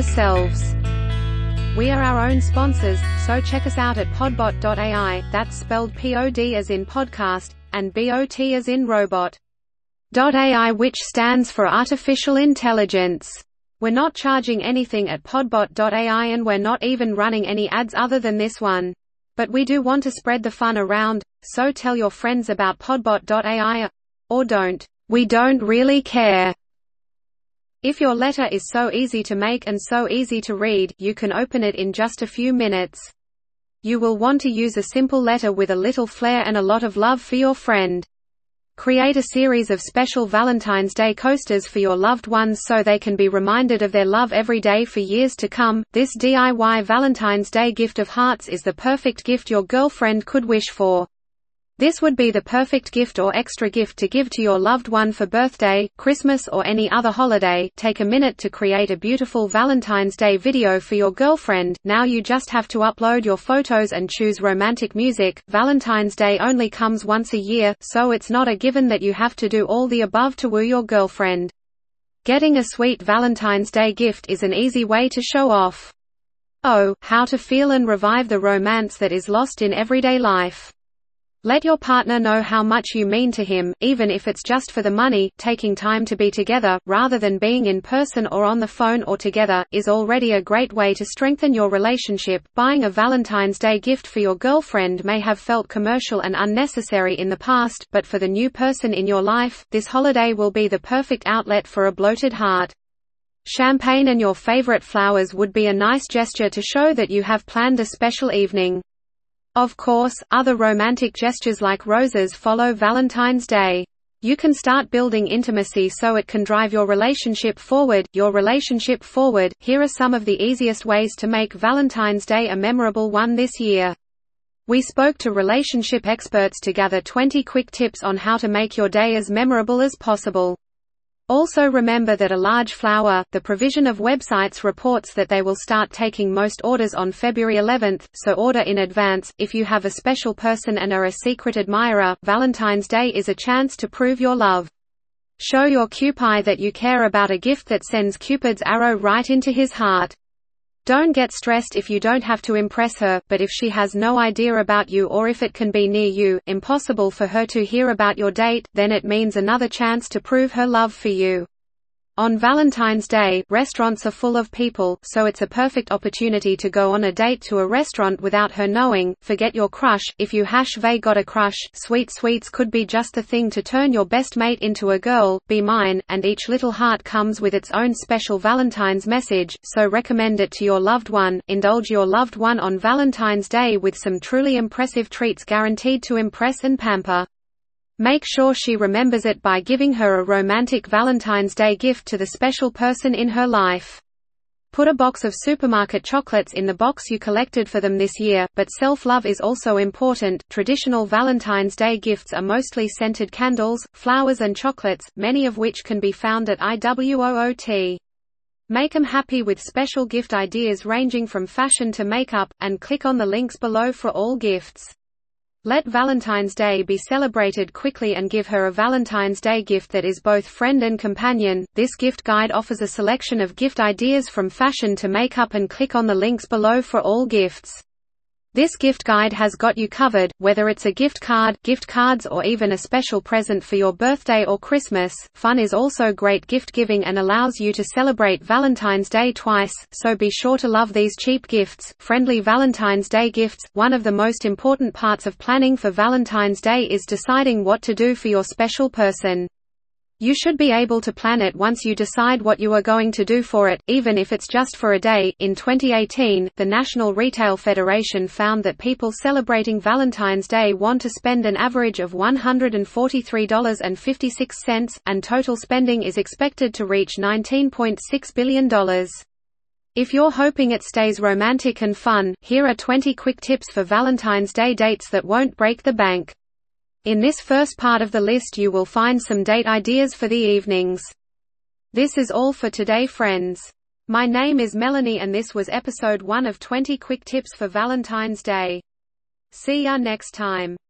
ourselves. We are our own sponsors, so check us out at podbot.ai, that's spelled POD as in podcast, and BOT as in robot. .ai, which stands for Artificial Intelligence. We're not charging anything at podbot.ai, and we're not even running any ads other than this one. But we do want to spread the fun around, so tell your friends about podbot.ai. Or don't. We don't really care. If your letter is so easy to make and so easy to read, you can open it in just a few minutes. You will want to use a simple letter with a little flair and a lot of love for your friend. Create a series of special Valentine's Day coasters for your loved ones so they can be reminded of their love every day for years to come. This DIY Valentine's Day gift of hearts is the perfect gift your girlfriend could wish for. This would be the perfect gift or extra gift to give to your loved one for birthday, Christmas or any other holiday. Take a minute to create a beautiful Valentine's Day video for your girlfriend. Now you just have to upload your photos and choose romantic music. Valentine's Day only comes once a year, so it's not a given that you have to do all the above to woo your girlfriend. Getting a sweet Valentine's Day gift is an easy way to show off. Oh, how to feel and revive the romance that is lost in everyday life. Let your partner know how much you mean to him, even if it's just for the money. Taking time to be together, rather than being in person or on the phone or together, is already a great way to strengthen your relationship. Buying a Valentine's Day gift for your girlfriend may have felt commercial and unnecessary in the past, but for the new person in your life, this holiday will be the perfect outlet for a bloated heart. Champagne and your favorite flowers would be a nice gesture to show that you have planned a special evening. Of course, other romantic gestures like roses follow Valentine's Day. You can start building intimacy so it can drive your relationship forward. Here are some of the easiest ways to make Valentine's Day a memorable one this year. We spoke to relationship experts to gather 20 quick tips on how to make your day as memorable as possible. Also remember that a large flower, the provision of websites reports that they will start taking most orders on February 11th, so order in advance. If you have a special person and are a secret admirer, Valentine's Day is a chance to prove your love. Show your Cupid that you care about a gift that sends Cupid's arrow right into his heart. Don't get stressed if you don't have to impress her, but if she has no idea about you or if it can be near you, impossible for her to hear about your date, then it means another chance to prove her love for you. On Valentine's Day, restaurants are full of people, so it's a perfect opportunity to go on a date to a restaurant without her knowing. Forget your crush. If you got a crush, sweet sweets could be just the thing to turn your best mate into a girl. Be mine, and each little heart comes with its own special Valentine's message, so recommend it to your loved one. Indulge your loved one on Valentine's Day with some truly impressive treats guaranteed to impress and pamper. Make sure she remembers it by giving her a romantic Valentine's Day gift to the special person in her life. Put a box of supermarket chocolates in the box you collected for them this year, but self-love is also important. Traditional Valentine's Day gifts are mostly scented candles, flowers and chocolates, many of which can be found at IWOOT. Make them happy with special gift ideas ranging from fashion to makeup, and click on the links below for all gifts. Let Valentine's Day be celebrated quickly and give her a Valentine's Day gift that is both friend and companion. This gift guide offers a selection of gift ideas from fashion to makeup, and click on the links below for all gifts. This gift guide has got you covered, whether it's a gift card, gift cards or even a special present for your birthday or Christmas. Fun is also great gift giving and allows you to celebrate Valentine's Day twice, so be sure to love these cheap gifts. Friendly Valentine's Day gifts. One of the most important parts of planning for Valentine's Day is deciding what to do for your special person. You should be able to plan it once you decide what you are going to do for it, even if it's just for a day. In 2018, the National Retail Federation found that people celebrating Valentine's Day want to spend an average of $143.56, and total spending is expected to reach $19.6 billion. If you're hoping it stays romantic and fun, here are 20 quick tips for Valentine's Day dates that won't break the bank. In this first part of the list you will find some date ideas for the evenings. This is all for today, friends. My name is Melanie and this was episode 1 of 20 quick tips for Valentine's Day. See ya next time.